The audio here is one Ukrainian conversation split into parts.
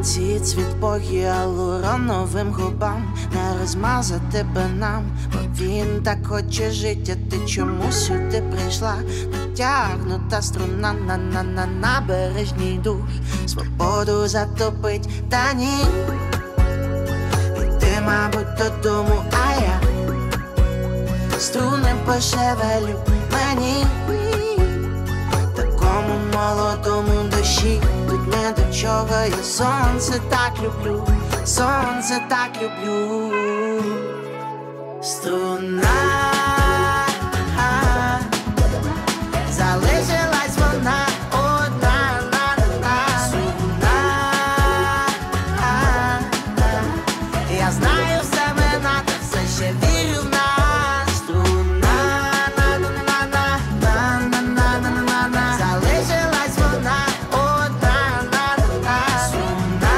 Ці цвіт по гіалуроновим губам, не розмазати би нам, бо він так хоче життя. Ти чому сюди прийшла? Натягнута струна на набережній душ, свободу затопить, та ні. І ти, мабуть, додому, а я струни пошевелю мені. Такому молодому душі тут не до чого. Я сонце так люблю, сонце так люблю. Струна, залишилась вона одна, струна. Я знаю все мене, та все ще вірю в нас. Струна, залишилась вона одна, струна.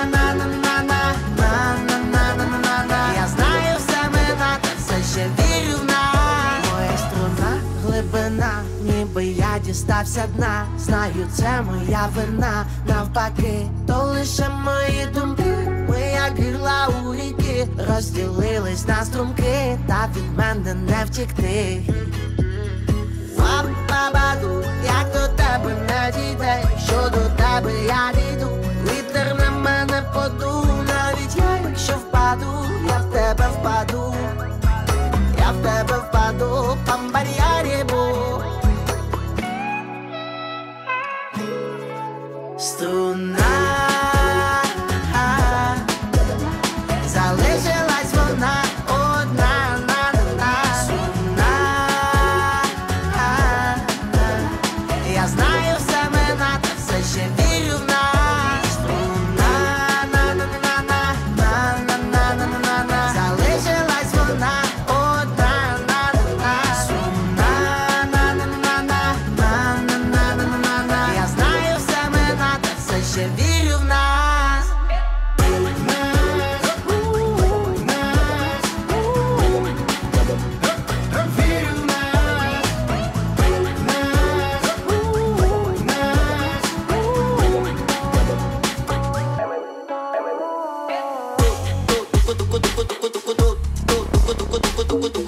Я знаю все мене, та все ще вірю в нас. Моя струна, глибина, ніби я дістався дна. Знаю, це моя вина, навпаки, то лише мої думки. Ми як гірла у ріки, розділились на струмки, та від мене не втікти. Бабаду, як до тебе не дійде, що до тебе я дійду. Вітер на мене подув, навіть я, якщо впаду, я в тебе впаду. Я в тебе впаду, памбар'ярібу. Струна, залишилась вона одна, струна. Я знаю все мене, та все ще вірю в нас. Струна, залишилась вона одна, струна. Я знаю все мене, та все ще вірю в нас. Good.